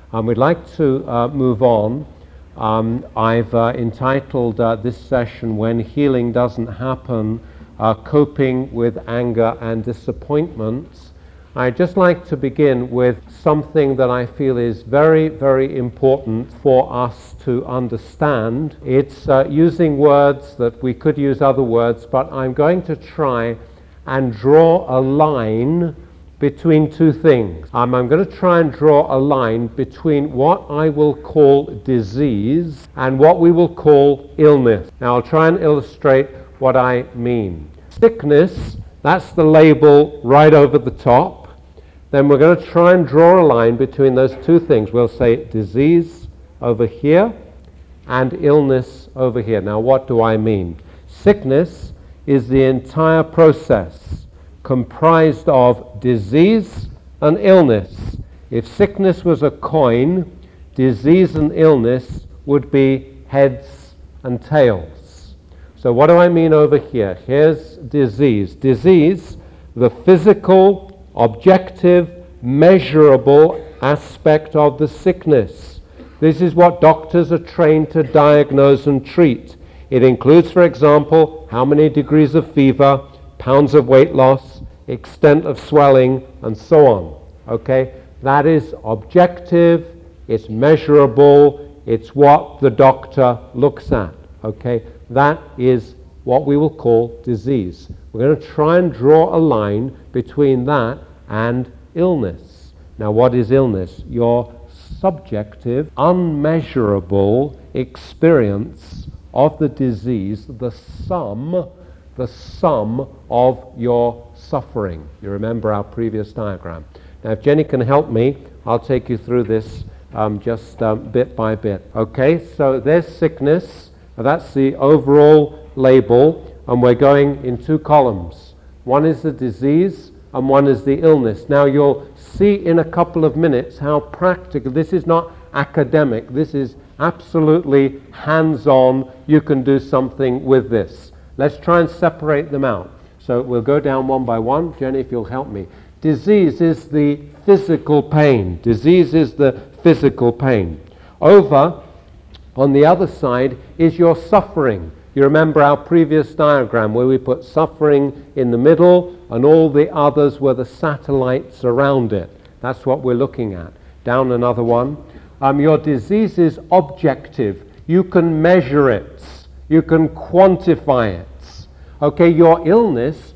We'd like to move on. I've entitled this session, When Healing Doesn't Happen, Coping with Anger and Disappointments. I'd just like to begin with something that I feel is very, very important for us to understand. It's using words that we could use other words, but I'm going to try and draw a line between two things. I'm going to try and draw a line between what I will call disease and what we will call illness. Now I'll try and illustrate what I mean. Sickness, that's the label right over the top. Then we're going to try and draw a line between those two things. We'll say disease over here and illness over here. Now what do I mean? Sickness is the entire process comprised of disease and illness. If sickness was a coin, disease and illness would be heads and tails. So what do I mean over here? Here's disease. Disease, the physical, objective, measurable aspect of the sickness. This is what doctors are trained to diagnose and treat. It includes, for example, how many degrees of fever, pounds of weight loss, extent of swelling, and so on. Okay? That is objective, it's measurable, it's what the doctor looks at. Okay? That is what we will call disease. We're going to try and draw a line between that and illness. Now, what is illness? Your subjective, unmeasurable experience of the disease, the sum of your suffering. You remember our previous diagram. Now, if Jenny can help me, I'll take you through this just bit by bit. Okay, so there's sickness. That's the overall label, and we're going in two columns. One is the disease, and one is the illness. Now, you'll see in a couple of minutes how practical. This is not academic. This is absolutely hands-on. You can do something with this. Let's try and separate them out. So we'll go down one by one. Jenny, if you'll help me. Disease is the physical pain. Disease is the physical pain. Over on the other side is your suffering. You remember our previous diagram where we put suffering in the middle and all the others were the satellites around it. That's what we're looking at. Down another one. Your disease is objective. You can measure it. You can quantify it. Okay, your illness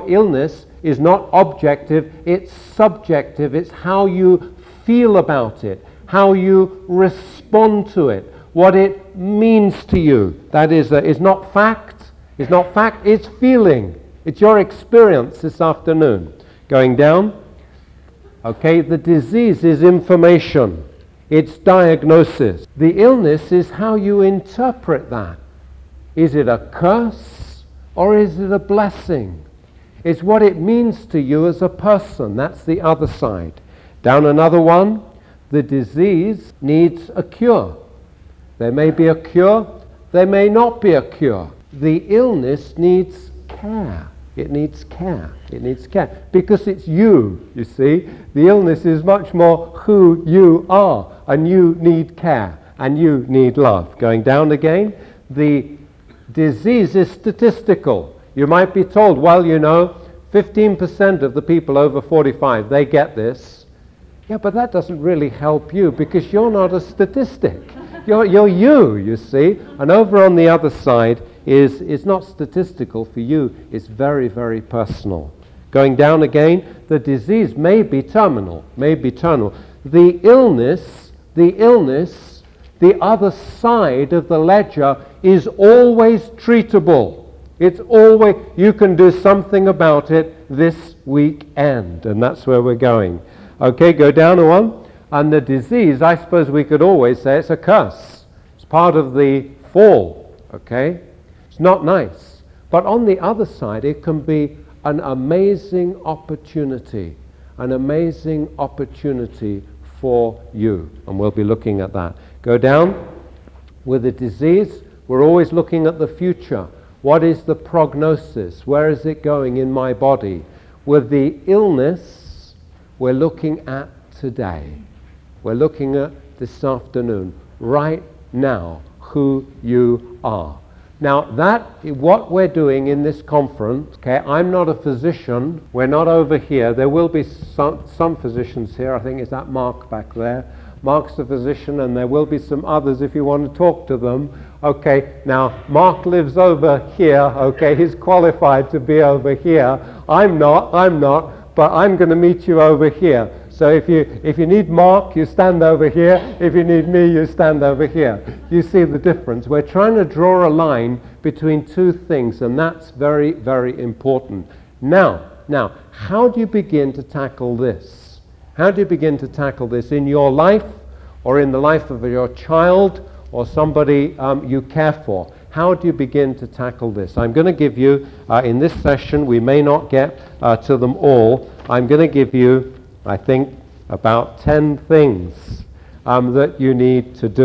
is not objective, it's subjective. It's how you feel about it, how you respond to it, what it means to you. That is not fact. It's not fact, it's feeling. It's your experience this afternoon. Going down. Okay, the disease is information. It's diagnosis. The illness is how you interpret that. Is it a curse or is it a blessing? It's what it means to you as a person. That's the other side. Down another one. The disease needs a cure. There may be a cure. There may not be a cure. The illness needs care. It needs care. It needs care. Because it's you see. The illness is much more who you are. And you need care. And you need love. Going down again. The disease is statistical. You might be told, well, 15% of the people over 45, they get this. Yeah, but that doesn't really help you because you're not a statistic. You're you see. And over on the other side is not statistical for you. It's very, very personal. Going down again, the disease may be terminal, The illness, the other side of the ledger is always treatable. It's always, you can do something about it this weekend, and that's where we're going. Okay, go down a one. And the disease, I suppose we could always say it's a curse. It's part of the fall, okay? It's not nice. But on the other side, it can be an amazing opportunity for you. And we'll be looking at that. Go down. With the disease, we're always looking at the future. What is the prognosis? Where is it going in my body? With the illness, we're looking at today. we're looking at this afternoon, right now, who you are. Now, what we're doing in this conference, okay, I'm not a physician, we're not over here. There will be some physicians here. I think, is that Mark back there? Mark's a physician, and there will be some others if you want to talk to them. Okay, now, Mark lives over here, okay, he's qualified to be over here. I'm not, but I'm going to meet you over here. So if you need Mark, you stand over here. If you need me, you stand over here. You see the difference. We're trying to draw a line between two things, and that's very, very important. Now, how do you begin to tackle this? How do you begin to tackle this in your life, or in the life of your child, or somebody you care for? How do you begin to tackle this? I'm going to give you, in this session, we may not get to them all, I'm going to give you, I think, about 10 things that you need to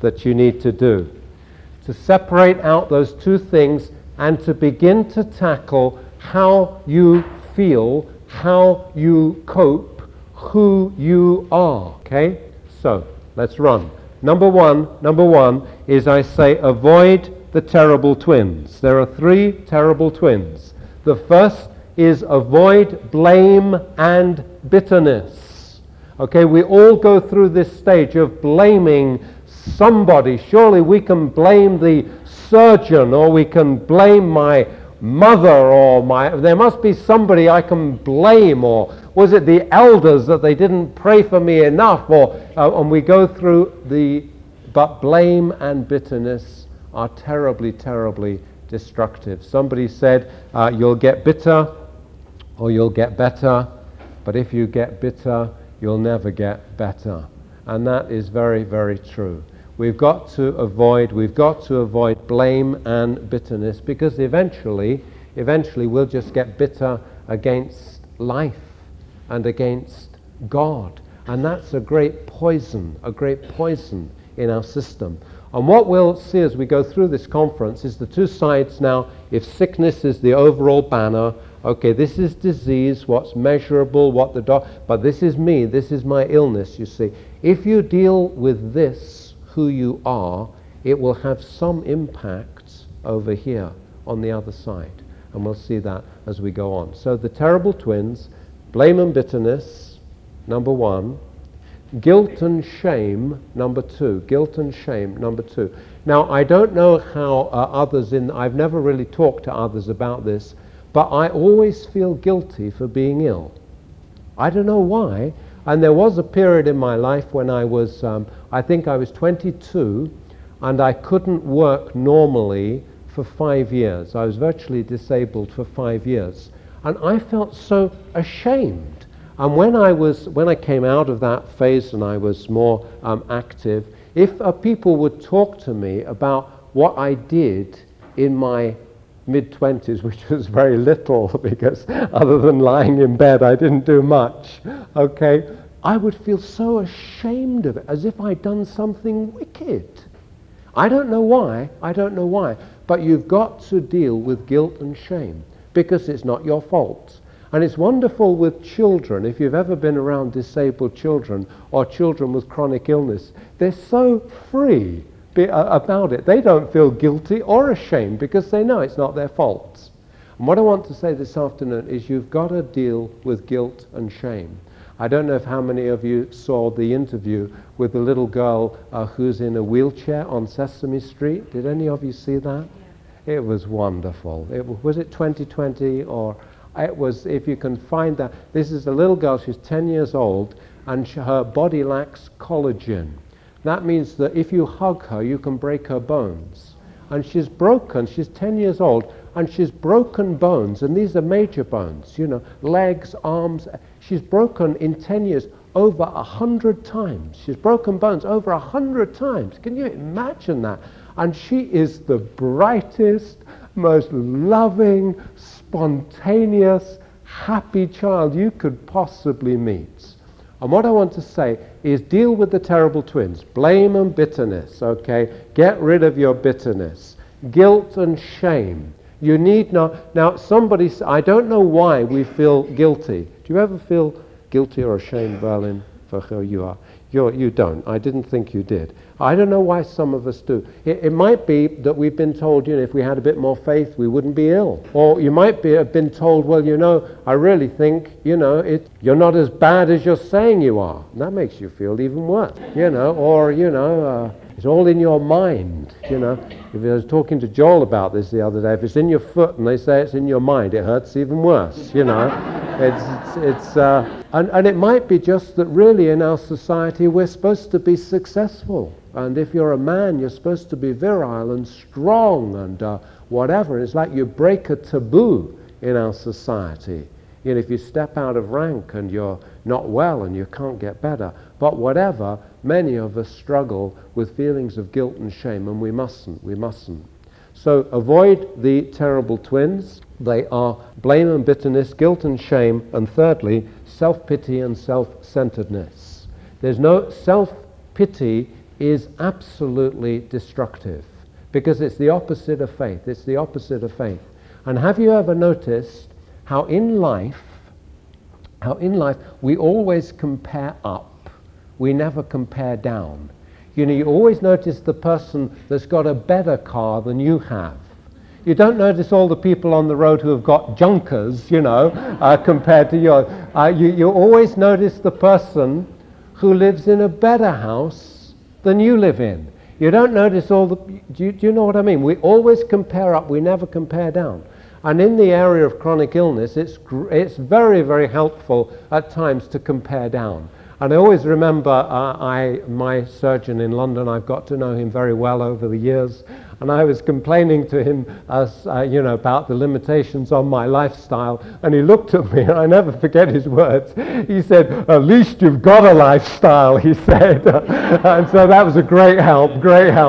do, to separate out those two things and to begin to tackle how you feel, how you cope, who you are. Okay? So, let's run. Number one is, I say, avoid the terrible twins. There are 3 terrible twins. The first is avoid blame and bitterness. Okay, we all go through this stage of blaming somebody. Surely we can blame the surgeon, or we can blame my mother, or there must be somebody I can blame, or was it the elders that they didn't pray for me enough, and we go through but blame and bitterness are terribly, terribly destructive. Somebody said, you'll get bitter or you'll get better, but if you get bitter, you'll never get better. And that is very, very true. We've got to avoid blame and bitterness, because eventually we'll just get bitter against life and against God. And that's a great poison in our system. And what we'll see as we go through this conference is the two sides now. If sickness is the overall banner, okay, this is disease, what's measurable, but this is me, this is my illness, you see. If you deal with this, who you are, it will have some impact over here on the other side. And we'll see that as we go on. So the terrible twins, blame and bitterness, number 1. Guilt and shame, number 2. Guilt and shame, number 2. Now, I don't know how I've never really talked to others about this, but I always feel guilty for being ill. I don't know why. And there was a period in my life when I was, I think I was 22, and I couldn't work normally for 5 years. I was virtually disabled for 5 years. And I felt so ashamed. And when I came out of that phase and I was more active, if people would talk to me about what I did in my mid-20s, which was very little, because other than lying in bed, I didn't do much, okay, I would feel so ashamed of it, as if I'd done something wicked. I don't know why, but you've got to deal with guilt and shame, because it's not your fault. And it's wonderful with children, if you've ever been around disabled children or children with chronic illness, they're so free about it. They don't feel guilty or ashamed because they know it's not their fault. And what I want to say this afternoon is you've got to deal with guilt and shame. I don't know if how many of you saw the interview with the little girl who's in a wheelchair on Sesame Street. Did any of you see that? Yeah. It was wonderful. Was it 2020 or... It was, if you can find that, this is a little girl, she's 10 years old, and her body lacks collagen. That means that if you hug her, you can break her bones. And she's 10 years old, and she's broken bones, and these are major bones, legs, arms. She's broken in 10 years over 100 times. She's broken bones over 100 times. Can you imagine that? And she is the brightest, most loving, spontaneous, happy child you could possibly meet. And what I want to say is deal with the terrible twins. Blame and bitterness, okay? Get rid of your bitterness. Guilt and shame. You need not... Now, I don't know why we feel guilty. Do you ever feel guilty or ashamed, Berlin, for who you are? You don't. I didn't think you did. I don't know why some of us do. It might be that we've been told, if we had a bit more faith, we wouldn't be ill. Or you might have been told, well, I really think, you're not as bad as you're saying you are. And that makes you feel even worse, it's all in your mind, If I was talking to Joel about this the other day, if it's in your foot and they say it's in your mind, it hurts even worse, And it might be just that really in our society we're supposed to be successful. And if you're a man, you're supposed to be virile and strong and whatever. It's like you break a taboo in our society. If you step out of rank and you're not well and you can't get better. But whatever, many of us struggle with feelings of guilt and shame, and we mustn't. So avoid the terrible twins. They are blame and bitterness, guilt and shame, and thirdly, self-pity and self-centeredness. There's no self-pity is absolutely destructive because it's the opposite of faith. It's the opposite of faith. And have you ever noticed how in life we always compare up, we never compare down? You always notice the person that's got a better car than you have. You don't notice all the people on the road who have got junkers, compared to yours. You always notice the person who lives in a better house than you live in. You don't notice all the... Do you know what I mean? We always compare up, we never compare down. And in the area of chronic illness, it's very, very helpful at times to compare down. And I always remember my surgeon in London, I've got to know him very well over the years, and I was complaining to him about the limitations on my lifestyle, and he looked at me, and I never forget his words. He said, "At least you've got a lifestyle," he said. And so that was a great help,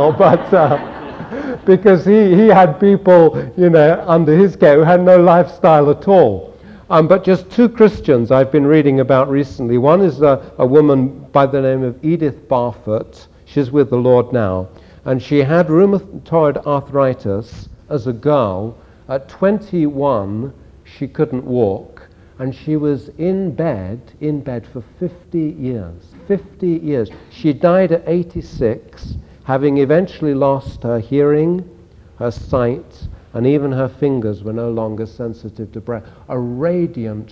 but because he had people, under his care who had no lifestyle at all. But just two Christians I've been reading about recently. One is a woman by the name of Edith Barfoot. She's with the Lord now. And she had rheumatoid arthritis as a girl. At 21, she couldn't walk. And she was in bed for 50 years. 50 years. She died at 86, having eventually lost her hearing, her sight, and even her fingers were no longer sensitive to breath. A radiant,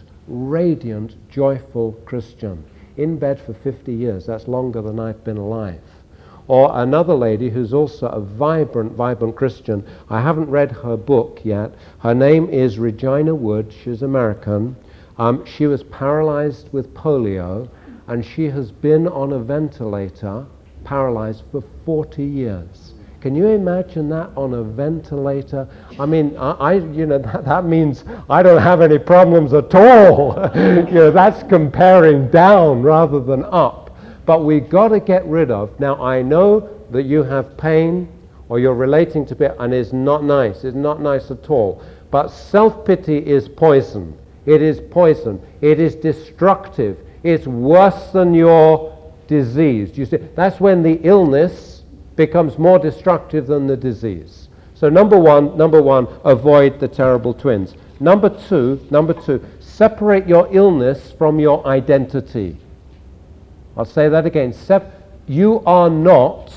joyful Christian. In bed for 50 years. That's longer than I've been alive. Or another lady who's also a vibrant Christian. I haven't read her book yet. Her name is Regina Wood. She's American. She was paralyzed with polio, and she has been on a ventilator, paralyzed for 40 years. Can you imagine that on a ventilator? I mean, that means I don't have any problems at all. That's comparing down rather than up. But we've got to get rid of. Now, I know that you have pain or you're relating to it, and it's not nice. It's not nice at all. But self-pity is poison. It is poison. It is destructive. It's worse than your disease. You see, that's when the illness becomes more destructive than the disease. So number one, avoid the terrible twins. Number two, separate your illness from your identity. I'll say that again. You are not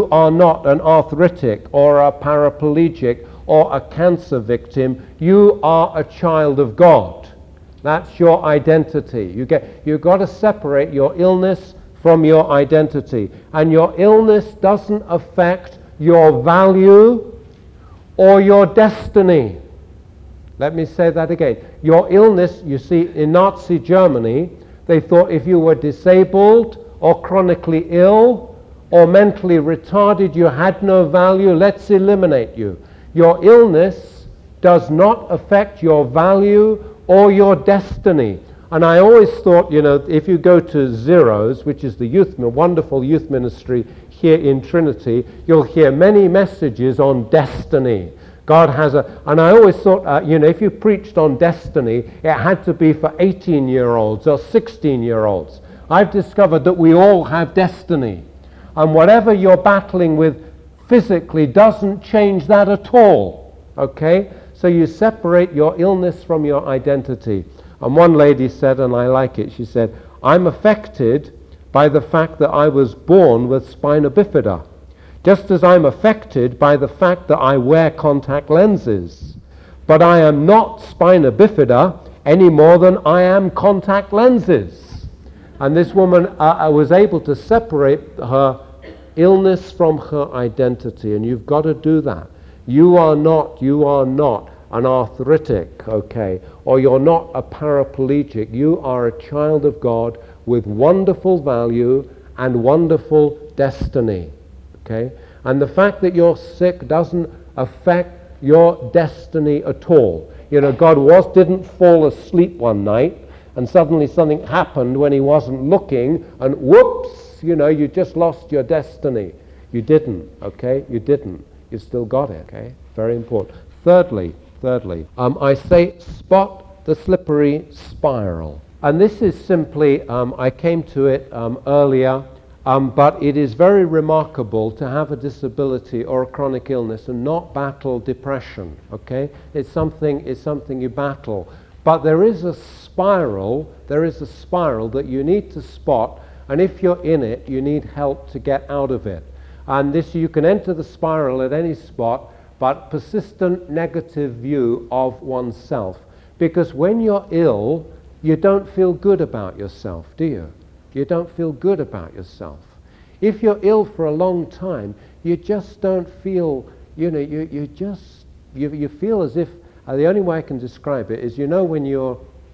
an arthritic or a paraplegic or a cancer victim. You are a child of God. That's your identity. You've got to separate your illness from your identity. And your illness doesn't affect your value or your destiny. Let me say that again. Your illness, you see, in Nazi Germany, they thought if you were disabled or chronically ill or mentally retarded, you had no value, let's eliminate you. Your illness does not affect your value or your destiny. And I always thought, if you go to Zeros, which is the wonderful youth ministry here in Trinity, you'll hear many messages on destiny. God has and I always thought, if you preached on destiny, it had to be for 18-year-olds or 16-year-olds. I've discovered that we all have destiny. And whatever you're battling with physically doesn't change that at all. Okay? So you separate your illness from your identity. And one lady said, and I like it, she said, I'm affected by the fact that I was born with spina bifida, just as I'm affected by the fact that I wear contact lenses. But I am not spina bifida any more than I am contact lenses. And this woman was able to separate her illness from her identity, and you've got to do that. You are not an arthritic, okay, or you're not a paraplegic. You are a child of God with wonderful value and wonderful destiny, okay? And the fact that you're sick doesn't affect your destiny at all. You know, God didn't fall asleep one night and suddenly something happened when he wasn't looking and whoops, you just lost your destiny. You didn't, okay? You didn't. You still got it, okay? Very important. Thirdly, I say spot the slippery spiral. And this is simply, I came to it earlier, but it is very remarkable to have a disability or a chronic illness and not battle depression, okay? It's something you battle. But there is a spiral that you need to spot, and if you're in it, you need help to get out of it. And this, you can enter the spiral at any spot, but persistent negative view of oneself. Because when you're ill, you don't feel good about yourself, do you? You don't feel good about yourself. If you're ill for a long time, you just don't feel, you feel as if, the only way I can describe it is, when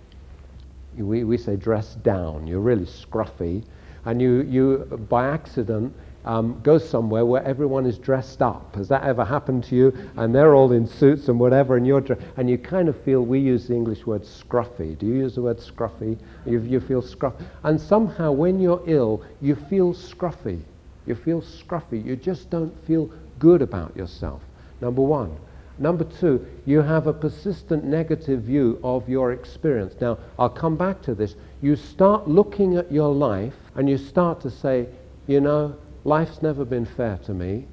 we say dressed down, you're really scruffy, and you by accident, go somewhere where everyone is dressed up. Has that ever happened to you? And they're all in suits and whatever, and and you kind of feel, we use the English word scruffy. Do you use the word scruffy? You feel scruffy. And somehow when you're ill, you feel scruffy. You feel scruffy. You just don't feel good about yourself, number one. Number two, you have a persistent negative view of your experience. Now, I'll come back to this. You start looking at your life and you start to say, life's never been fair to me.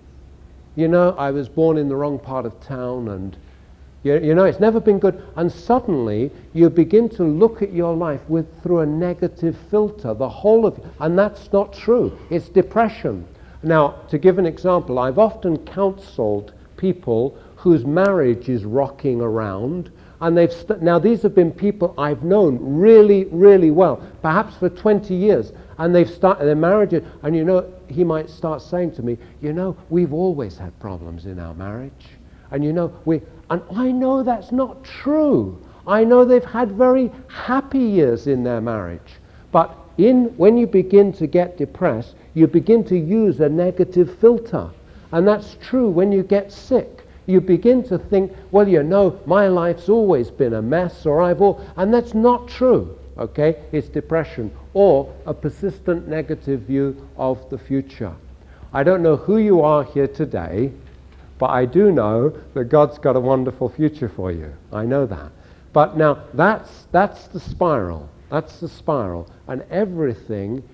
I was born in the wrong part of town and, it's never been good. And suddenly you begin to look at your life through a negative filter, the whole of, and that's not true. It's depression. Now, to give an example, I've often counseled people whose marriage is rocking around, and now these have been people I've known really, really well, perhaps for 20 years, and they've started their marriage, and he might start saying to me, we've always had problems in our marriage, and and I know that's not true. I know they've had very happy years in their marriage, but when you begin to get depressed, you begin to use a negative filter, and that's true when you get sick. You begin to think, my life's always been a mess, and that's not true, okay? It's depression or a persistent negative view of the future. I don't know who you are here today, but I do know that God's got a wonderful future for you. I know that. But now that's the spiral. That's the spiral. And everything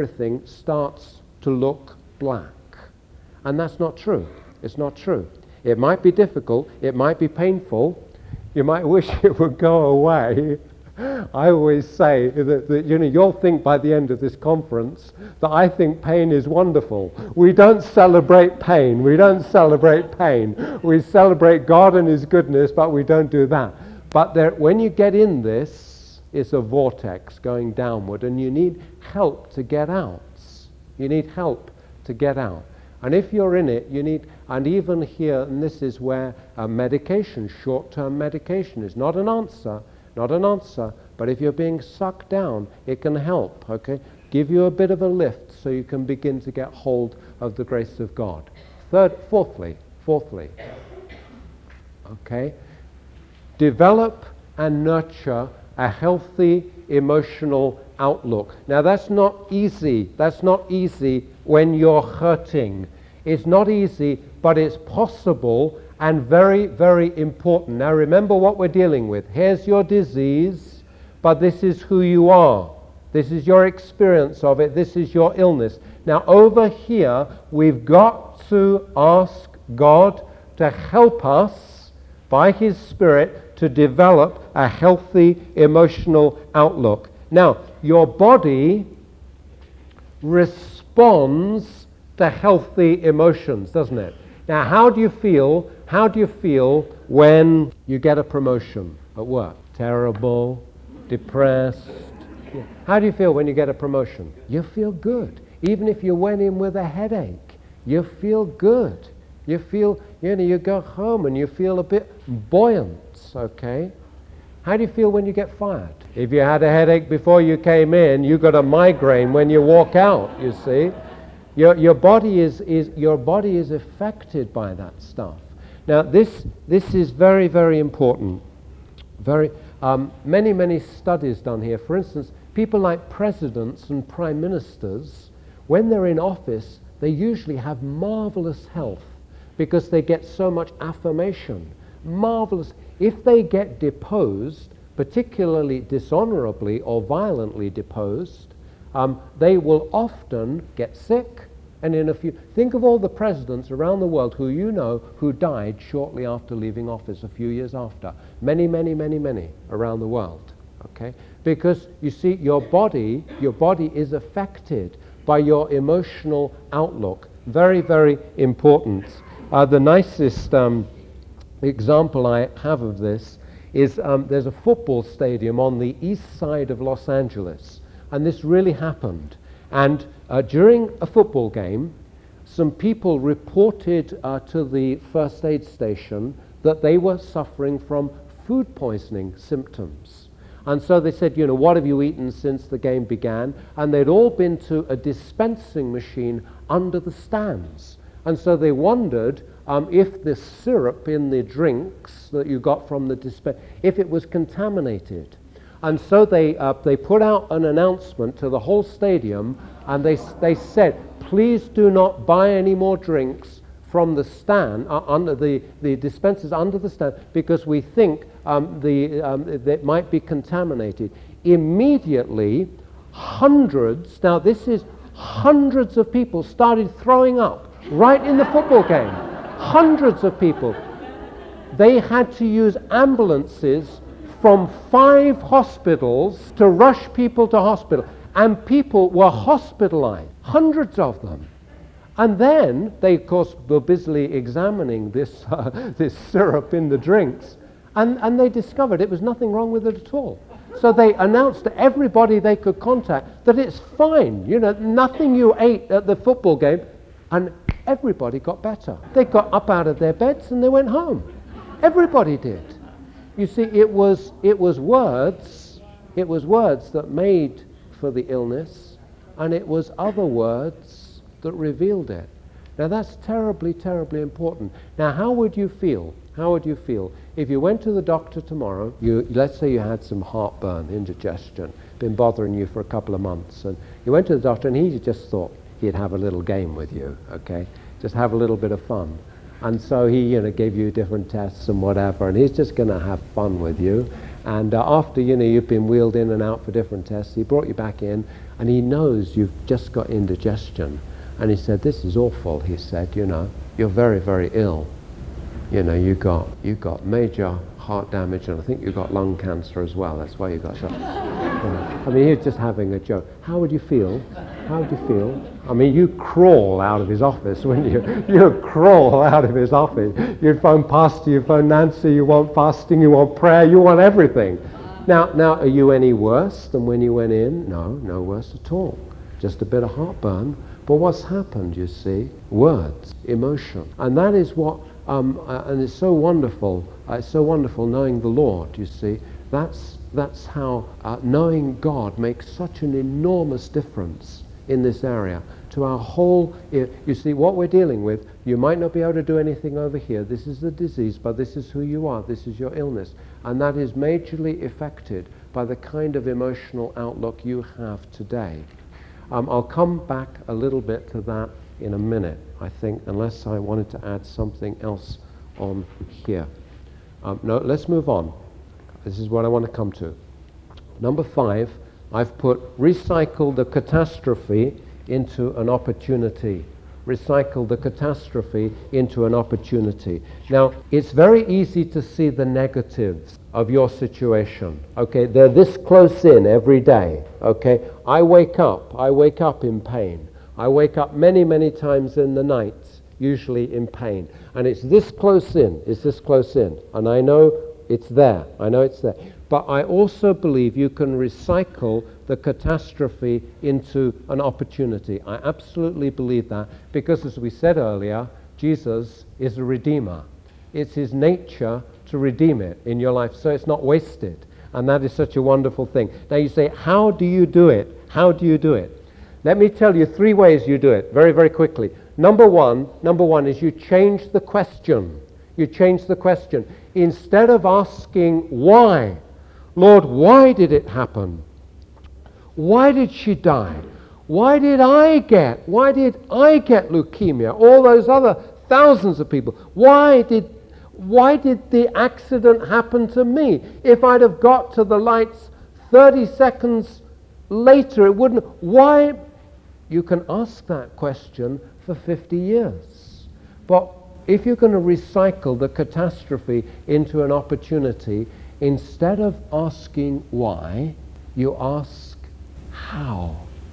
starts to look black. And that's not true. It's not true. It might be difficult, it might be painful, you might wish it would go away. I always say that you'll think by the end of this conference that I think pain is wonderful. We don't celebrate pain. We celebrate God and His goodness, but we don't do that. But when you get in this, it's a vortex going downward, and you need help to get out. You need help to get out. And if you're in it, and even here, and this is where medication, short-term medication, is not an answer, but if you're being sucked down, it can help, okay? Give you a bit of a lift so you can begin to get hold of the grace of God. Fourthly, okay? Develop and nurture a healthy emotional outlook. Now that's not easy. That's not easy when you're hurting. It's not easy, but it's possible and very, very important. Now remember what we're dealing with. Here's your disease, but this is who you are. This is your experience of it. This is your illness. Now over here, we've got to ask God to help us by His Spirit to develop a healthy emotional outlook. Now, your body responds to healthy emotions, doesn't it? Now, how do you feel? How do you feel when you get a promotion at work? Terrible, depressed. How do you feel when you get a promotion? You feel good. Even if you went in with a headache, you feel good. You feel, you go home and you feel a bit buoyant, okay? How do you feel when you get fired? If you had a headache before you came in, you got a migraine when you walk out, you see. Your body is affected by that stuff. Now, this is very, very important. Many studies done here. For instance, people like presidents and prime ministers, when they're in office, they usually have marvelous health because they get so much affirmation. Marvelous. If they get deposed, particularly dishonorably or violently deposed, they will often get sick. And think of all the presidents around the world who died shortly after leaving office, a few years after. Many around the world. Okay? Because you see, your body is affected by your emotional outlook. Very, very important. The nicest example I have of this is there's a football stadium on the east side of Los Angeles, and this really happened. And during a football game, some people reported to the first aid station that they were suffering from food poisoning symptoms. And so they said, what have you eaten since the game began? And they'd all been to a dispensing machine under the stands. And so they wondered if the syrup in the drinks that you got from the dispenser, if it was contaminated. And so they put out an announcement to the whole stadium, and they said, please do not buy any more drinks from the stand, under the dispensers under the stand, because we think that might be contaminated. Immediately, hundreds of people started throwing up right in the football game. Hundreds of people. They had to use ambulances from 5 hospitals to rush people to hospital. And people were hospitalized, hundreds of them. And then they, of course, were busily examining this syrup in the drinks, and they discovered it was nothing wrong with it at all. So they announced to everybody they could contact that it's fine, nothing you ate at the football game, and everybody got better. They got up out of their beds and they went home. Everybody did. You see, it was words that made for the illness, and it was other words that revealed it. Now that's terribly, terribly important. Now how would you feel? How would you feel if you went to the doctor tomorrow, let's say you had some heartburn, indigestion, been bothering you for a couple of months, and you went to the doctor and he just thought he'd have a little game with you, okay? Just have a little bit of fun. And so he, gave you different tests and whatever, and he's just going to have fun with you. And after, you've been wheeled in and out for different tests, he brought you back in, and he knows you've just got indigestion. And he said, this is awful, he said, you're very, very ill. You got major heart damage, and I think you got lung cancer as well. That's why you got so. I mean, he was just having a joke. How would you feel? How would you feel? I mean, you crawl out of his office, wouldn't you? You'd crawl out of his office. You'd phone Pastor, you'd phone Nancy, you want fasting, you want prayer, you want everything. Now, are you any worse than when you went in? No worse at all. Just a bit of heartburn. But what's happened, you see? Words, emotion. And that is what, and it's so wonderful. It's so wonderful knowing the Lord, you see. That's how knowing God makes such an enormous difference in this area to our whole. You see, what we're dealing with, you might not be able to do anything over here. This is the disease, but this is who you are. This is your illness. And that is majorly affected by the kind of emotional outlook you have today. I'll come back a little bit to that in a minute, I think, unless I wanted to add something else on here. No, let's move on. This is what I want to come to. Number 5, I've put recycle the catastrophe into an opportunity. Recycle the catastrophe into an opportunity. Now, it's very easy to see the negatives of your situation. Okay, they're this close in every day. Okay, I wake up in pain. I wake up many, many times in the night, usually in pain. And it's this close in, And I know it's there. But I also believe you can recycle the catastrophe into an opportunity. I absolutely believe that because, as we said earlier, Jesus is a redeemer. It's his nature to redeem it in your life, so it's not wasted. And that is such a wonderful thing. Now you say, how do you do it? How do you do it? Let me tell you 3 ways you do it very, very quickly. Number one is you change the question. You change the question. Instead of asking why, Lord, why did it happen? Why did she die? Why did I get leukemia? All those other thousands of people. Why did the accident happen to me? If I'd have got to the lights 30 seconds later, it wouldn't. Why? You can ask that question for 50 years. But if you're going to recycle the catastrophe into an opportunity, instead of asking why, you ask how.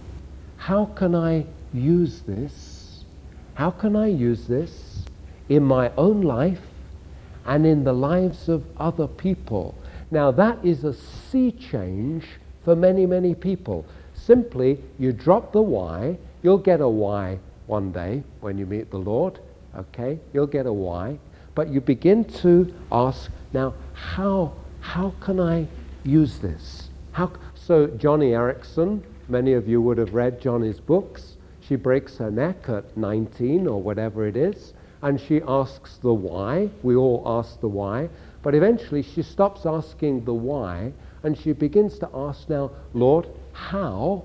How can I use this? How can I use this in my own life and in the lives of other people? Now that is a sea change for many, many people. Simply, you drop the why. You'll get a why one day when you meet the Lord. Okay, you'll get a why. But you begin to ask, now, how can I use this? So Joni Eareckson, many of you would have read Joni's books. She breaks her neck at 19 or whatever it is, and she asks the why. We all ask the why. But eventually she stops asking the why, and she begins to ask now, Lord, how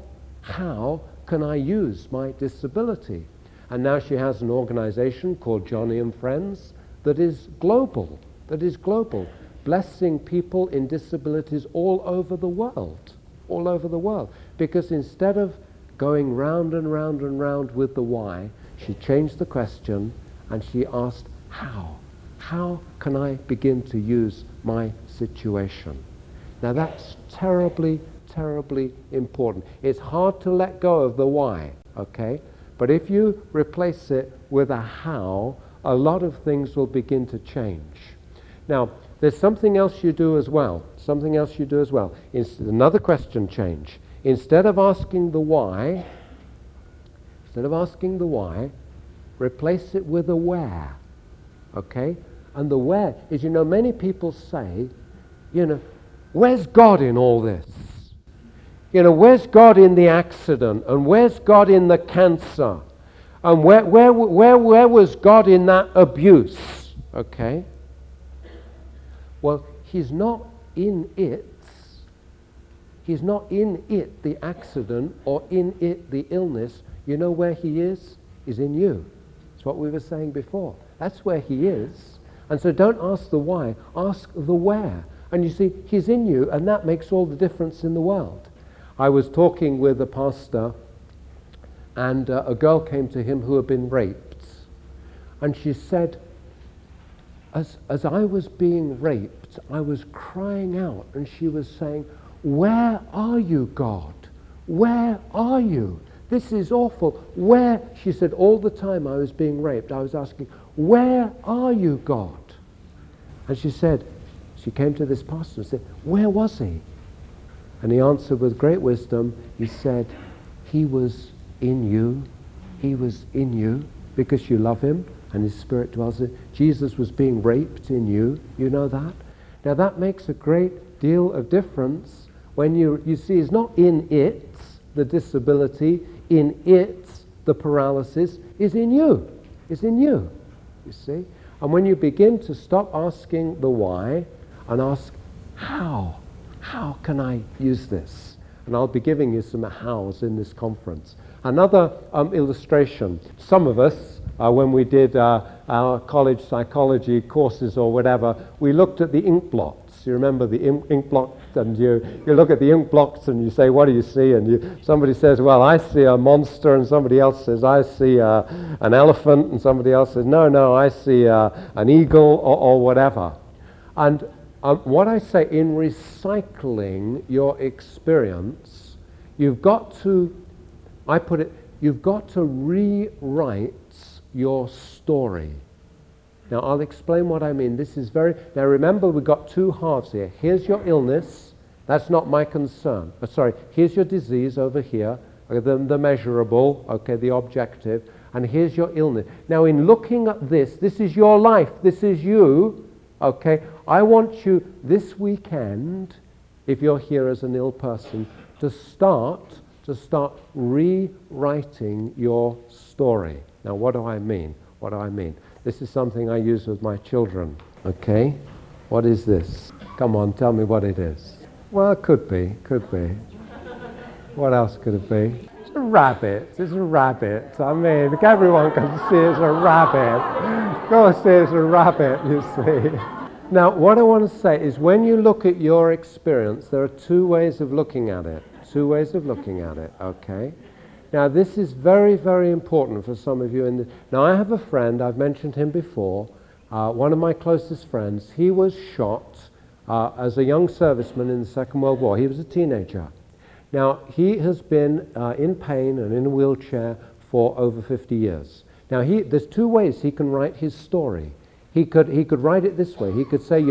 can I use my disability? And now she has an organization called Joni and Friends that is global, blessing people in disabilities all over the world. Because instead of going round and round and round with the why, she changed the question and she asked, how? How can I begin to use my situation? Now that's terribly, terribly important. It's hard to let go of the why, okay? But if you replace it with a how, a lot of things will begin to change. Now, there's something else you do as well. Another question change. Instead of asking the why, replace it with a where. Okay? And the where is, many people say, where's God in all this? Where's God in the accident? And where's God in the cancer? And where was God in that abuse? Okay? Well, he's not in it. He's not in it, the accident, or in it, the illness. You know where he is? He's in you. It's what we were saying before. That's where he is. And so don't ask the why, ask the where. And you see, he's in you, and that makes all the difference in the world. I was talking with a pastor, and a girl came to him who had been raped. And she said, as I was being raped, I was crying out, and she was saying, where are you, God? Where are you? This is awful. Where? She said, all the time I was being raped, I was asking, where are you, God? And she said, she came to this pastor and said, where was he? And he answered with great wisdom. He said, he was in you. He was in you because you love him and his spirit dwells in you. Jesus was being raped in you. You know that? Now that makes a great deal of difference when you see it's not in it, the disability, in it, the paralysis, is in you. It's in you, you see? And when you begin to stop asking the why and ask how can I use this? And I'll be giving you some hows in this conference. Another illustration. Some of us, when we did our college psychology courses or whatever, we looked at the ink blots. You remember the ink blots, and you look at the ink blots and you say, what do you see? And somebody says, well, I see a monster, and somebody else says, I see an elephant, and somebody else says, no, I see an eagle or whatever. And what I say, in recycling your experience, you've got to rewrite your story. Now, I'll explain what I mean. Now remember, we've got two halves here. Here's your illness. That's not my concern. Here's your disease over here, the measurable, okay, the objective, and here's your illness. Now, in looking at this is your life. This is you, okay? I want you this weekend, if you're here as an ill person, to start rewriting your story. Now, what do I mean? This is something I use with my children, okay? What is this? Come on, tell me what it is. Well, it could be. What else could it be? It's a rabbit. I mean, everyone can see it's a rabbit. Go see it's a rabbit, you see. Now, what I want to say is when you look at your experience, there are two ways of looking at it, okay? Now, this is very, very important for some of you. Now, I have a friend, I've mentioned him before, one of my closest friends. He was shot as a young serviceman in the Second World War. He was a teenager. Now, he has been in pain and in a wheelchair for over 50 years. Now, there's two ways he can write his story. He could write it this way. He could say,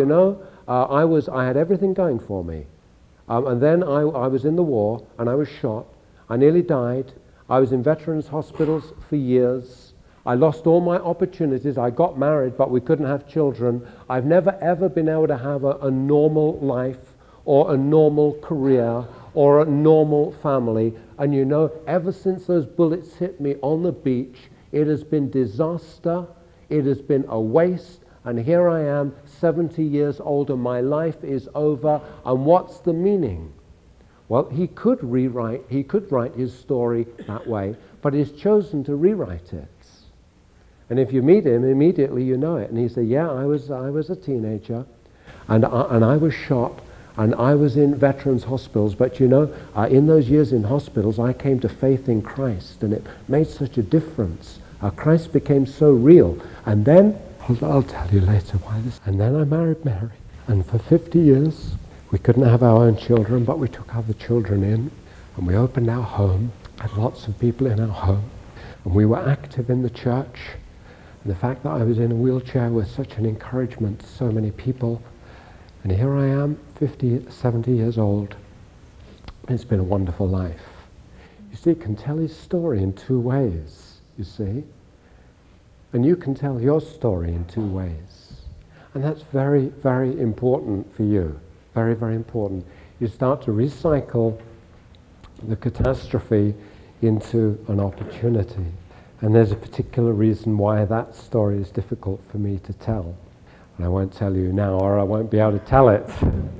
I had everything going for me. And then I was in the war, and I was shot. I nearly died. I was in veterans' hospitals for years. I lost all my opportunities. I got married, but we couldn't have children. I've never, ever been able to have a normal life or a normal career or a normal family. And ever since those bullets hit me on the beach, it has been disaster. It has been a waste. And here I am, 70 years older. My life is over. And what's the meaning? Well, he could write his story that way, but he's chosen to rewrite it. And if you meet him, immediately you know it. And he said, yeah, I was a teenager, and I was shot, and I was in veterans' hospitals. But in those years in hospitals, I came to faith in Christ, and it made such a difference. Christ became so real. And then, I'll tell you later why this. And then I married Mary, and for 50 years, we couldn't have our own children, but we took other children in, and we opened our home, had lots of people in our home, and we were active in the church. And the fact that I was in a wheelchair was such an encouragement to so many people. And here I am, 70 years old. It's been a wonderful life. You see, he can tell his story in two ways, you see. And you can tell your story in two ways. And that's very, very important for you. Very, very important. You start to recycle the catastrophe into an opportunity. And there's a particular reason why that story is difficult for me to tell. And I won't tell you now, or I won't be able to tell it.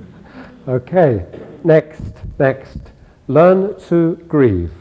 Okay, next. Learn to grieve.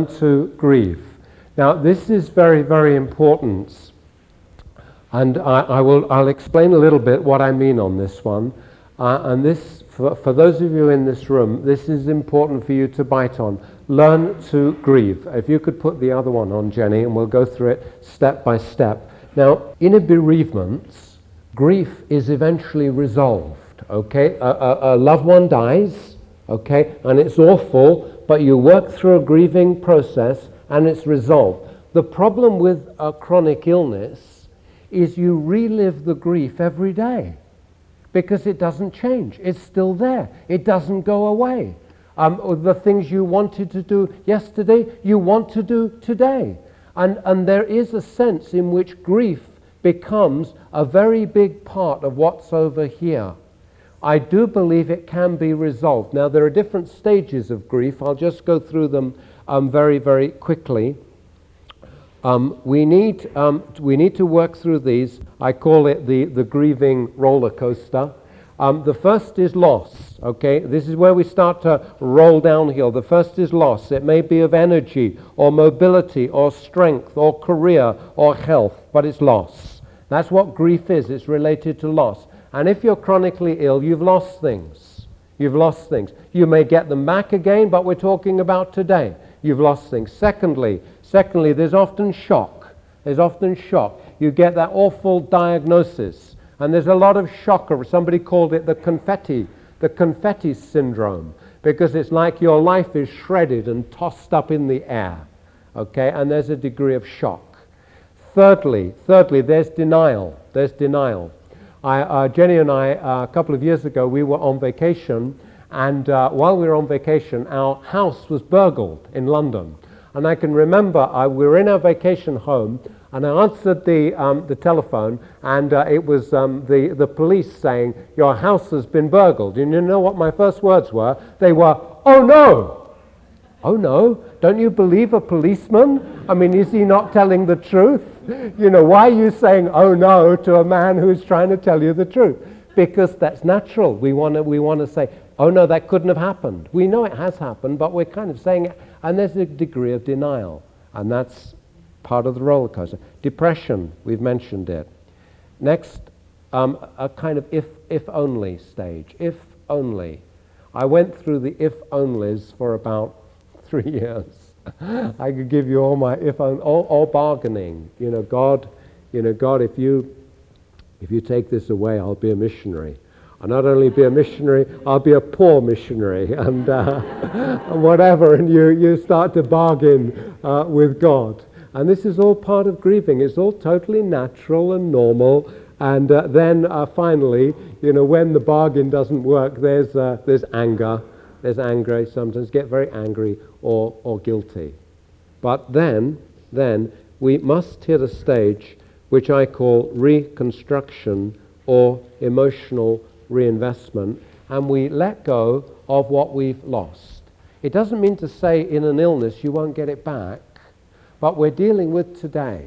Now, this is very, very important. And I'll explain a little bit what I mean on this one. And this, for those of you in this room, this is important for you to bite on. Learn to grieve. If you could put the other one on, Jenny, and we'll go through it step by step. Now, in a bereavement, grief is eventually resolved, okay? A loved one dies, okay, and it's awful, but you work through a grieving process and it's resolved. The problem with a chronic illness is you relive the grief every day because it doesn't change. It's still there. It doesn't go away. The things you wanted to do yesterday, you want to do today. And there is a sense in which grief becomes a very big part of what's over here. I do believe it can be resolved. Now, there are different stages of grief. I'll just go through them very, very quickly. We need to work through these. I call it the grieving roller coaster. The first is loss, okay? This is where we start to roll downhill. The first is loss. It may be of energy or mobility or strength or career or health, but it's loss. That's what grief is. It's related to loss. And if you're chronically ill, you've lost things. You've lost things. You may get them back again, but we're talking about today. You've lost things. Secondly, there's often shock. You get that awful diagnosis. And there's a lot of shock. Somebody called it the confetti syndrome, because it's like your life is shredded and tossed up in the air. Okay, and there's a degree of shock. Thirdly, there's denial. Jenny and I, a couple of years ago, we were on vacation, and while we were on vacation, our house was burgled in London. And I can remember we were in our vacation home, and I answered the telephone, and it was the police saying, "Your house has been burgled." And you know what my first words were? They were, "Oh no!" Oh no, don't you believe a policeman? I mean, is he not telling the truth? You know, why are you saying oh no to a man who's trying to tell you the truth? Because that's natural. We want to say, oh no, that couldn't have happened. We know it has happened, but we're kind of saying it, and there's a degree of denial, and that's part of the roller coaster. Depression, we've mentioned it. Next, a kind of if only stage. If only. I went through the if onlys for about 3 years. I could give you all my if only, all bargaining. God, if you take this away, I'll be a missionary. I'll not only be a missionary, I'll be a poor missionary, and whatever. And you start to bargain with God. And this is all part of grieving. It's all totally natural and normal. And then finally, when the bargain doesn't work, there's anger. There's anger. Sometimes get very angry or guilty. But then we must hit a stage which I call reconstruction or emotional reinvestment, and we let go of what we've lost. It doesn't mean to say in an illness you won't get it back, but we're dealing with today.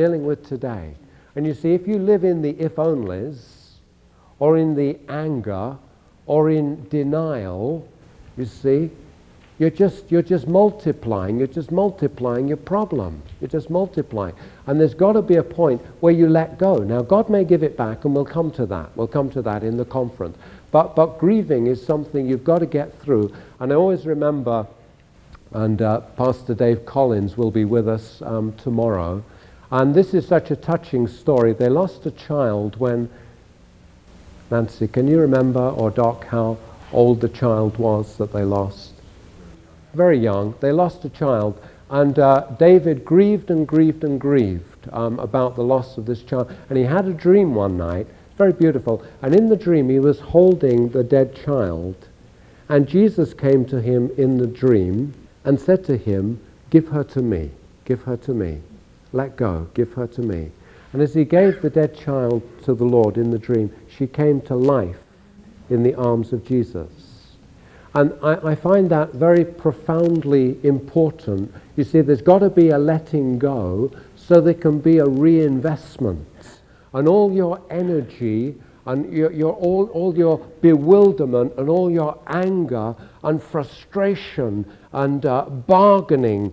And you see, if you live in the if-onlys, or in the anger, or in denial, you see, you're just multiplying your problem. You're just multiplying. And there's got to be a point where you let go. Now, God may give it back, and we'll come to that. We'll come to that in the conference. But grieving is something you've got to get through. And I always remember, and Pastor Dave Collins will be with us tomorrow, and this is such a touching story. They lost a child when, Nancy, can you remember, or Doc, how old the child was that they lost? Very young. They lost a child, and David grieved about the loss of this child. And he had a dream one night, very beautiful, and in the dream he was holding the dead child, and Jesus came to him in the dream and said to him, "Give her to me, let go, give her to me." And as he gave the dead child to the Lord in the dream, she came to life in the arms of Jesus. And I find that very profoundly important. You see, there's got to be a letting go so there can be a reinvestment. And all your energy and all your bewilderment and all your anger and frustration and bargaining,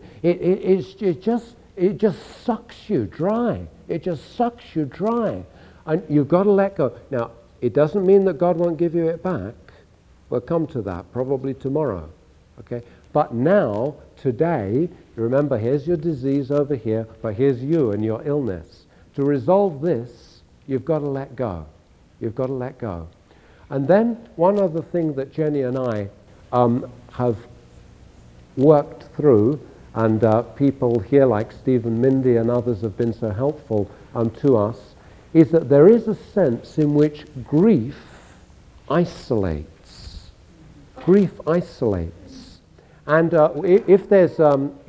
it just sucks you dry. It just sucks you dry. And you've got to let go. Now, it doesn't mean that God won't give you it back. We'll come to that probably tomorrow. Okay? But now, today, you remember, here's your disease over here, but here's you and your illness. To resolve this, you've got to let go. You've got to let go. And then one other thing that Jenny and I have worked through, and people here like Stephen Mindy and others have been so helpful to us, is that there is a sense in which grief isolates. Grief isolates. And if there's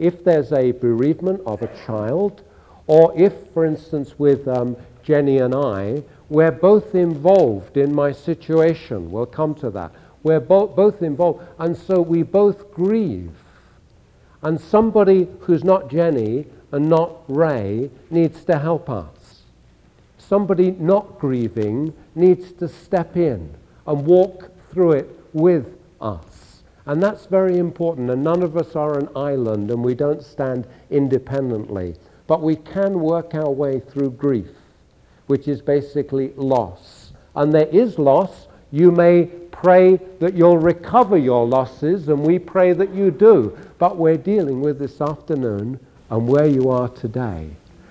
a bereavement of a child, or if, for instance, with Jenny and I, we're both involved in my situation. We'll come to that. We're both involved, and so we both grieve. And somebody who's not Jenny and not Ray needs to help us. Somebody not grieving needs to step in and walk through it with us. And that's very important. And none of us are an island, and we don't stand independently. But we can work our way through grief, which is basically loss. And there is loss. You may pray that you'll recover your losses, and we pray that you do. But we're dealing with this afternoon and where you are today.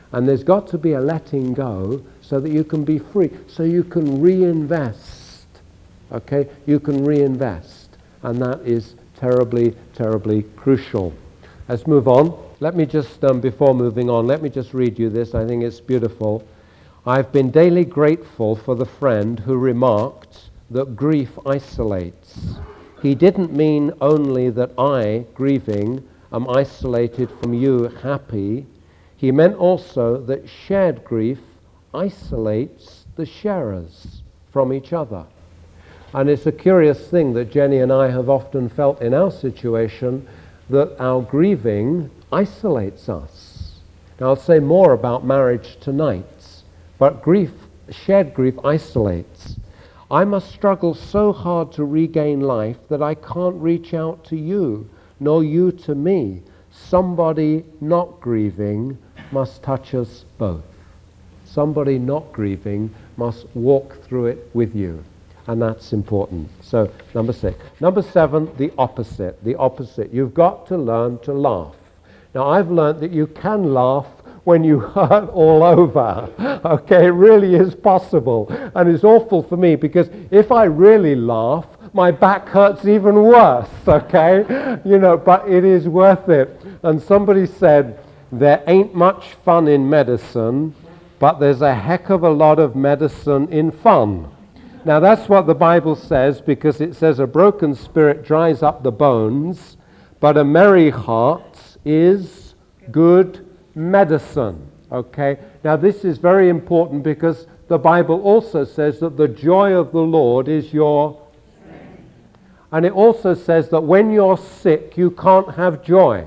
And there's got to be a letting go so that you can be free, so you can reinvest. Okay? You can reinvest. And that is terribly, terribly crucial. Let's move on. Let me just, before moving on, let me just read you this. I think it's beautiful. I've been daily grateful for the friend who remarked that grief isolates. He didn't mean only that I, grieving, am isolated from you, happy. He meant also that shared grief isolates the sharers from each other. And it's a curious thing that Jenny and I have often felt in our situation, that our grieving isolates us. Now I'll say more about marriage tonight, but shared grief isolates. I must struggle so hard to regain life that I can't reach out to you, nor you to me. Somebody not grieving must touch us both. Somebody not grieving must walk through it with you. And that's important. So, number 6. Number 7, the opposite. The opposite. You've got to learn to laugh. Now, I've learned that you can laugh when you hurt all over. Okay, it really is possible. And it's awful for me because if I really laugh, my back hurts even worse, okay? But it is worth it. And somebody said, there ain't much fun in medicine, but there's a heck of a lot of medicine in fun. Now that's what the Bible says, because it says a broken spirit dries up the bones, but a merry heart is good medicine. Okay? Now this is very important because the Bible also says that the joy of the Lord is your strength. And it also says that when you're sick, you can't have joy.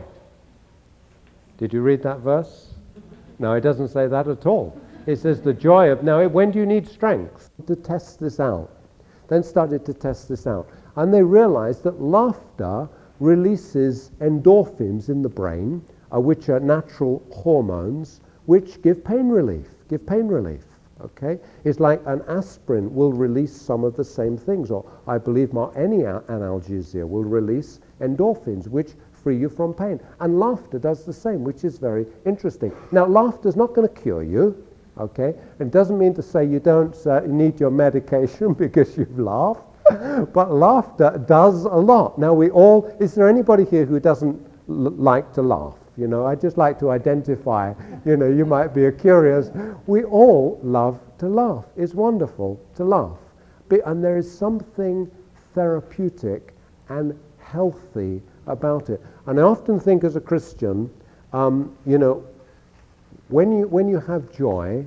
Did you read that verse? No, it doesn't say that at all. It says the joy of... Now, when do you need strength? To test this out. Then started to test this out. And they realized that laughter releases endorphins in the brain, which are natural hormones, which give pain relief. Okay? It's like an aspirin will release some of the same things, or I believe any analgesia will release endorphins, which free you from pain. And laughter does the same, which is very interesting. Now, laughter's not going to cure you, okay? It doesn't mean to say you don't need your medication because you've laughed, but laughter does a lot. Now, is there anybody here who doesn't like to laugh? I'd just like to identify, you might be curious. We all love to laugh. It's wonderful to laugh. And there is something therapeutic and healthy about it. And I often think as a Christian, when you have joy,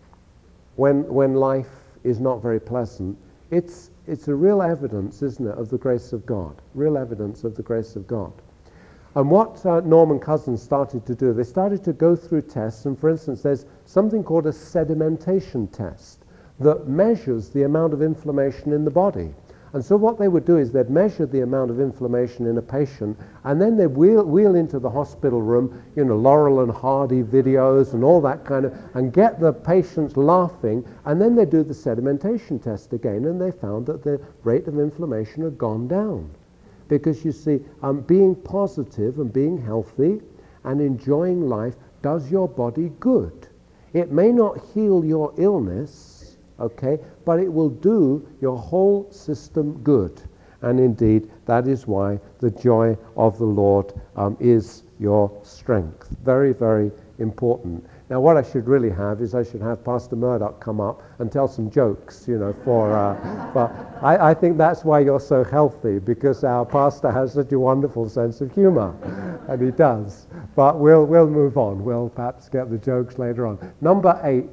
when life is not very pleasant, it's a real evidence, isn't it, of the grace of God. Real evidence of the grace of God. And what Norman Cousins started to do, they started to go through tests, and for instance, there's something called a sedimentation test that measures the amount of inflammation in the body. And so what they would do is they'd measure the amount of inflammation in a patient, and then they'd wheel into the hospital room, Laurel and Hardy videos and all that kind of, and get the patients laughing, and then they'd do the sedimentation test again, and they found that the rate of inflammation had gone down. Because you see, being positive and being healthy and enjoying life does your body good. It may not heal your illness, okay, but it will do your whole system good. And indeed, that is why the joy of the Lord is your strength. Very, very important. Now, what I should really have is I should have Pastor Murdoch come up and tell some jokes, but I think that's why you're so healthy, because our pastor has such a wonderful sense of humor, and he does. But we'll move on. We'll perhaps get the jokes later on. Number eight.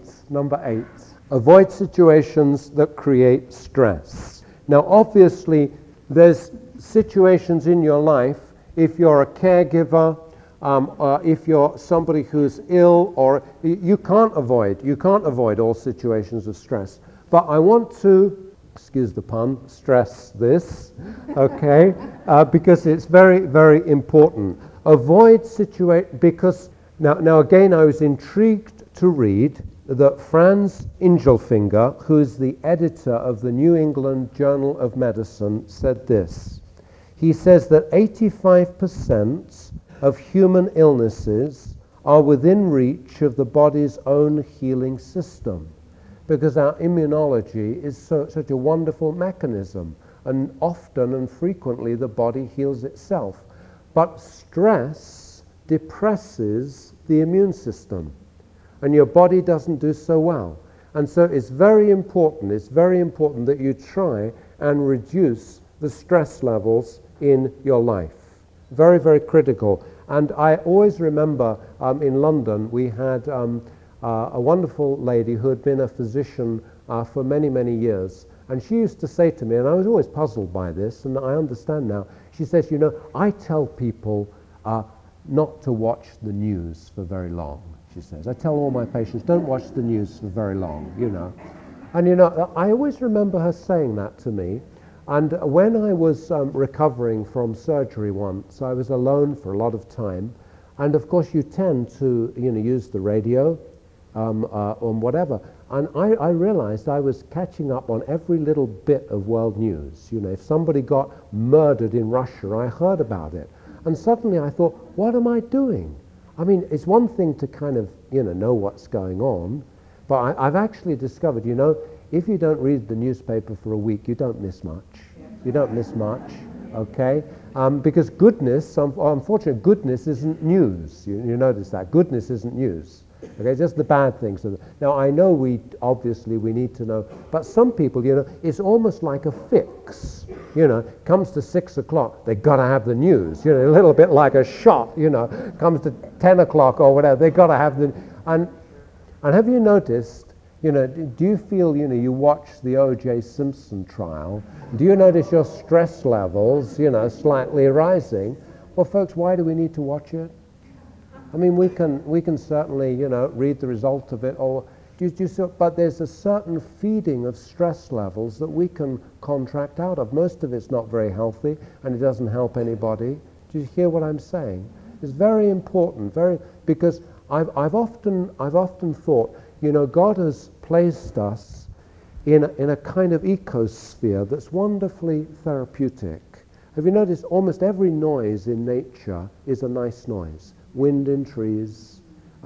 Avoid situations that create stress. Now, obviously, there's situations in your life, if you're a caregiver, if you're somebody who's ill, or you can't avoid all situations of stress. But I want to, excuse the pun, stress this, okay, because it's very, very important. Avoid because now again I was intrigued to read that Franz Ingelfinger, who's the editor of the New England Journal of Medicine, said this. He says that 85% of human illnesses are within reach of the body's own healing system, because our immunology is such a wonderful mechanism, and often and frequently the body heals itself. But stress depresses the immune system, and your body doesn't do so well. And so it's very important that you try and reduce the stress levels in your life. Very, very critical. And I always remember in London we had a wonderful lady who had been a physician for many, many years. And she used to say to me, and I was always puzzled by this, and I understand now, she says, you know, I tell people not to watch the news for very long, she says. I tell all my patients, don't watch the news for very long, you know. And, you know, I always remember her saying that to me. And when I was recovering from surgery once, I was alone for a lot of time. And, of course, you tend to, you know, use the radio or whatever. And I realized I was catching up on every little bit of world news. You know, if somebody got murdered in Russia, I heard about it. And suddenly I thought, what am I doing? I mean, it's one thing to kind of, you know what's going on, but I've actually discovered, you know, if you don't read the newspaper for a week, you don't miss much. You don't miss much, okay? Because goodness, unfortunately, goodness isn't news. You notice that. Goodness isn't news. Okay, just the bad things. Now, I know we need to know, but some people, you know, it's almost like a fix. You know, comes to 6 o'clock, they've got to have the news. You know, a little bit like a shot, you know, comes to 10 o'clock or whatever, they've got to have the... And have you noticed, you know, do you feel, you know, you watch the O.J. Simpson trial, do you notice your stress levels, you know, slightly rising? Well, folks, why do we need to watch it? I mean, we can certainly, you know, read the result of it, or but there's a certain feeding of stress levels that we can contract out of. Most of it's not very healthy, and it doesn't help anybody. Do you hear what I'm saying? It's very important, because I've often thought, you know, God has placed us in a kind of ecosphere that's wonderfully therapeutic. Have you noticed almost every noise in nature is a nice noise? Wind in trees,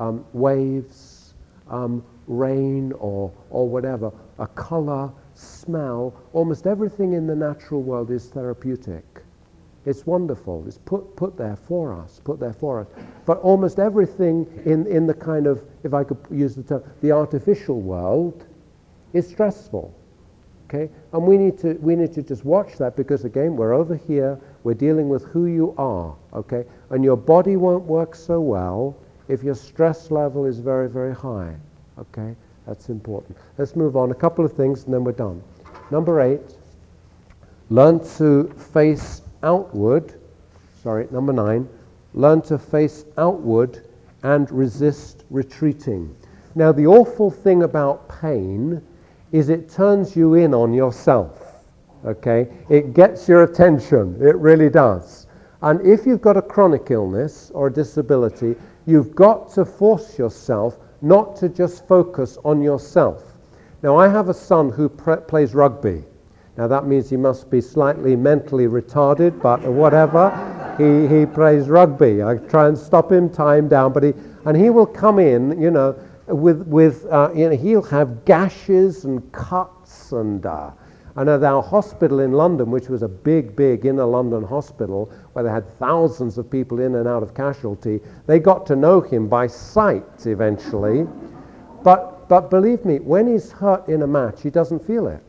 waves, rain or whatever, a color, smell, almost everything in the natural world is therapeutic. It's wonderful. It's put there for us, But almost everything in the kind of, if I could use the term, the artificial world is stressful. Okay? And we need to just watch that, because again, we're over here, we're dealing with who you are, okay? And your body won't work so well if your stress level is very, very high, okay? That's important. Let's move on. A couple of things and then we're done. Number 8, learn to face outward. Number 9, learn to face outward and resist retreating. Now, the awful thing about pain is it turns you in on yourself, okay? It gets your attention, it really does. And if you've got a chronic illness or a disability, you've got to force yourself not to just focus on yourself. Now, I have a son who plays rugby. Now, that means he must be slightly mentally retarded, but whatever, he plays rugby. I try and stop him, tie him down, but he will come in, you know, you know, he'll have gashes and cuts, and at our hospital in London, which was a big inner London hospital where they had thousands of people in and out of casualty, they got to know him by sight eventually. But believe me, when he's hurt in a match, he doesn't feel it.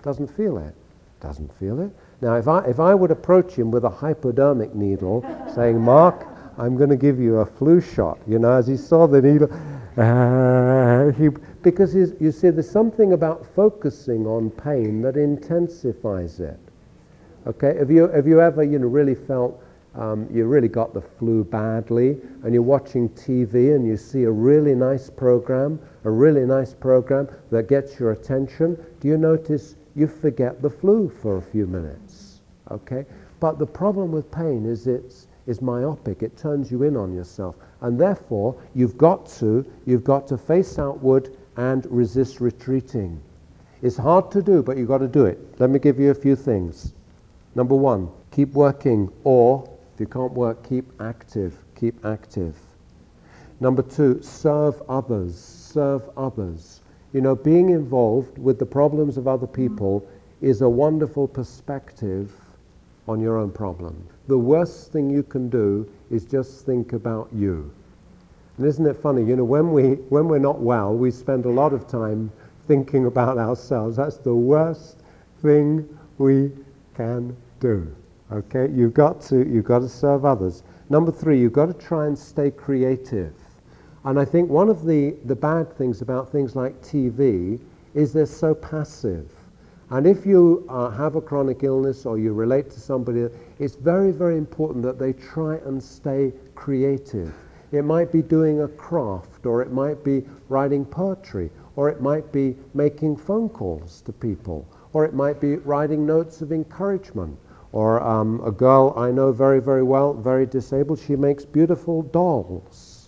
Now, if I would approach him with a hypodermic needle, saying, "Mark, I'm going to give you a flu shot," you know, as he saw the needle, because you see, there's something about focusing on pain that intensifies it. Okay, have you ever, you know, really felt you really got the flu badly, and you're watching TV and you see a really nice program that gets your attention? Do you notice you forget the flu for a few minutes? Okay, but the problem with pain is it's myopic. It turns you in on yourself, and therefore you've got to face outward and resist retreating. It's hard to do, but you've got to do it. Let me give you a few things. Number 1, keep working, or if you can't work, keep active. Number 2, serve others. Serve others. You know, being involved with the problems of other people is a wonderful perspective on your own problem. The worst thing you can do is just think about you. And isn't it funny, you know, when we're not well, we spend a lot of time thinking about ourselves. That's the worst thing we can do. Okay, you've got to serve others. Number 3, you've got to try and stay creative. And I think one of the bad things about things like TV is they're so passive. And if you have a chronic illness or you relate to somebody, it's very, very important that they try and stay creative. It might be doing a craft, or it might be writing poetry, or it might be making phone calls to people, or it might be writing notes of encouragement. Or a girl I know very, very well, very disabled, she makes beautiful dolls.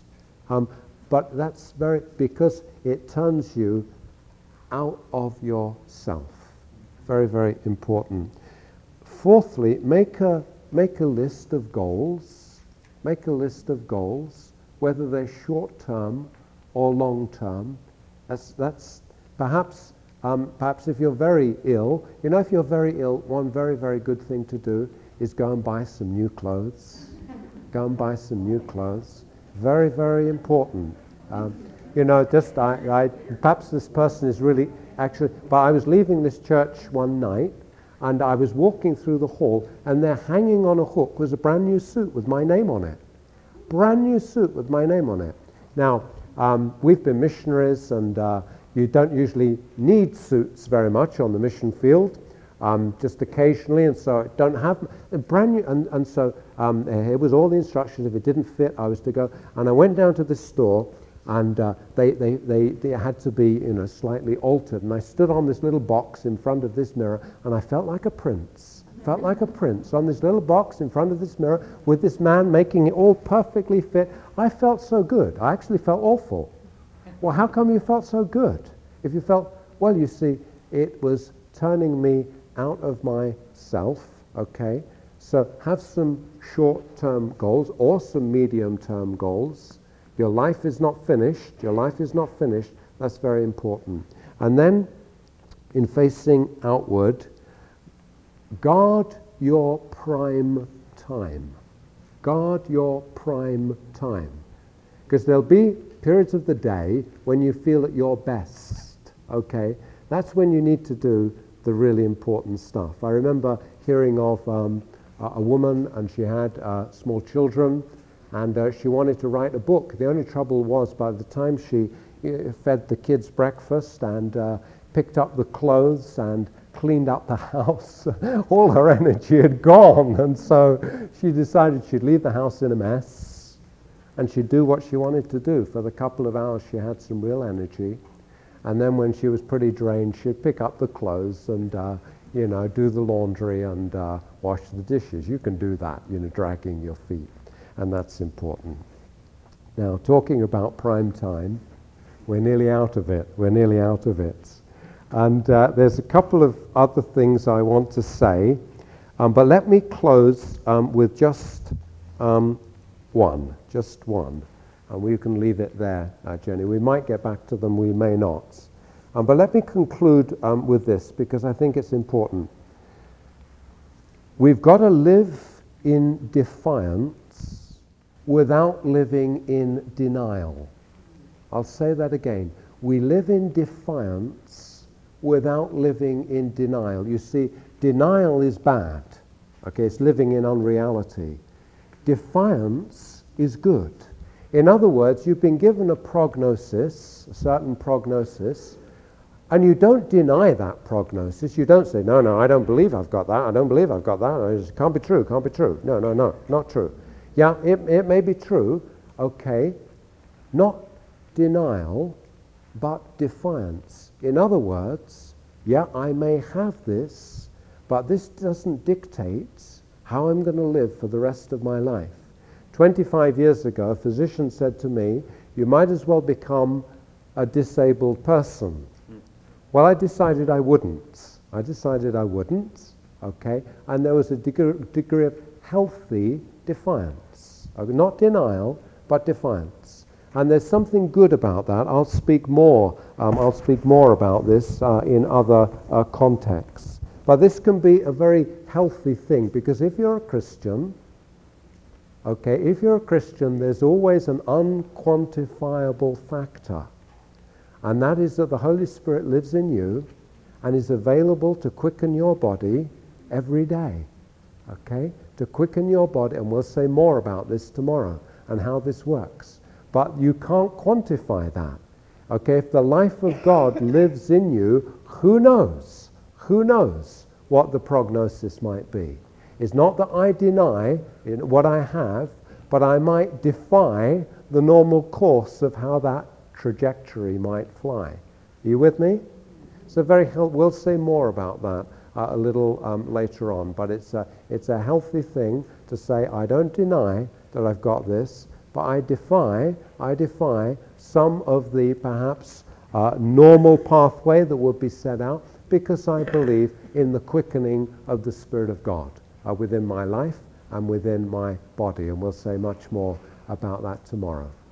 But that's because it turns you out of yourself. Very, very important. Fourthly, make a list of goals. Make a list of goals, whether they're short-term or long-term. That's perhaps if you're very ill, you know, if you're very ill, one very, very good thing to do is go and buy some new clothes. Go and buy some new clothes. Very, very important. You know, just perhaps this person is really actually, but I was leaving this church one night, and I was walking through the hall, and there hanging on a hook was a brand new suit with my name on it. Brand new suit with my name on it. Now, we've been missionaries, and you don't usually need suits very much on the mission field, just occasionally, and so don't have a brand new. And so it was all the instructions. If it didn't fit, I was to go. And I went down to this store, and they had to be, you know, slightly altered. And I stood on this little box in front of this mirror, and I felt like a prince. Felt like a prince on this little box in front of this mirror with this man making it all perfectly fit. I felt so good. I actually felt awful. Well, how come you felt so good? If you felt, well, you see, it was turning me out of myself, okay? So have some short-term goals or some medium-term goals. Your life is not finished. Your life is not finished. That's very important. And then, in facing outward, guard your prime time. Guard your prime time. Because there'll be periods of the day when you feel at your best, okay? That's when you need to do the really important stuff. I remember hearing of a woman, and she had small children, and she wanted to write a book. The only trouble was, by the time she fed the kids breakfast and picked up the clothes and cleaned up the house, all her energy had gone, and so she decided she'd leave the house in a mess, and she'd do what she wanted to do. For the couple of hours she had some real energy, and then when she was pretty drained, she'd pick up the clothes and you know, do the laundry and wash the dishes. You can do that, you know, dragging your feet, and that's important. Now, talking about prime time, we're nearly out of it. We're nearly out of it. And there's a couple of other things I want to say, but let me close with just one. And we can leave it there, Jenny. We might get back to them, we may not. But let me conclude with this, because I think it's important. We've got to live in defiance without living in denial. I'll say that again. We live in defiance without living in denial. You see, denial is bad. Okay, it's living in unreality. Defiance is good. In other words, you've been given a prognosis, a certain prognosis, and you don't deny that prognosis. You don't say, no, I don't believe I've got that. I don't believe I've got that. It can't be true, can't be true. No, not true. Yeah, it may be true, okay. Not denial, but defiance. In other words, yeah, I may have this, but this doesn't dictate how I'm going to live for the rest of my life. 25 years ago, a physician said to me, you might as well become a disabled person. Well, I decided I wouldn't. Okay? And there was a degree of healthy defiance. Not denial, but defiance. And there's something good about that. I'll speak more about this in other contexts. But this can be a very healthy thing, because if you're a Christian, there's always an unquantifiable factor. And that is that the Holy Spirit lives in you and is available to quicken your body every day. Okay? To quicken your body, and we'll say more about this tomorrow and how this works. But you can't quantify that. Okay? If the life of God lives in you, who knows? Who knows what the prognosis might be? It's not that I deny what I have, but I might defy the normal course of how that trajectory might fly. Are you with me? So we'll say more about that a little later on, but it's a healthy thing to say, I don't deny that I've got this, but I defy some of the perhaps normal pathway that would be set out, because I believe in the quickening of the Spirit of God within my life and within my body. And we'll say much more about that tomorrow.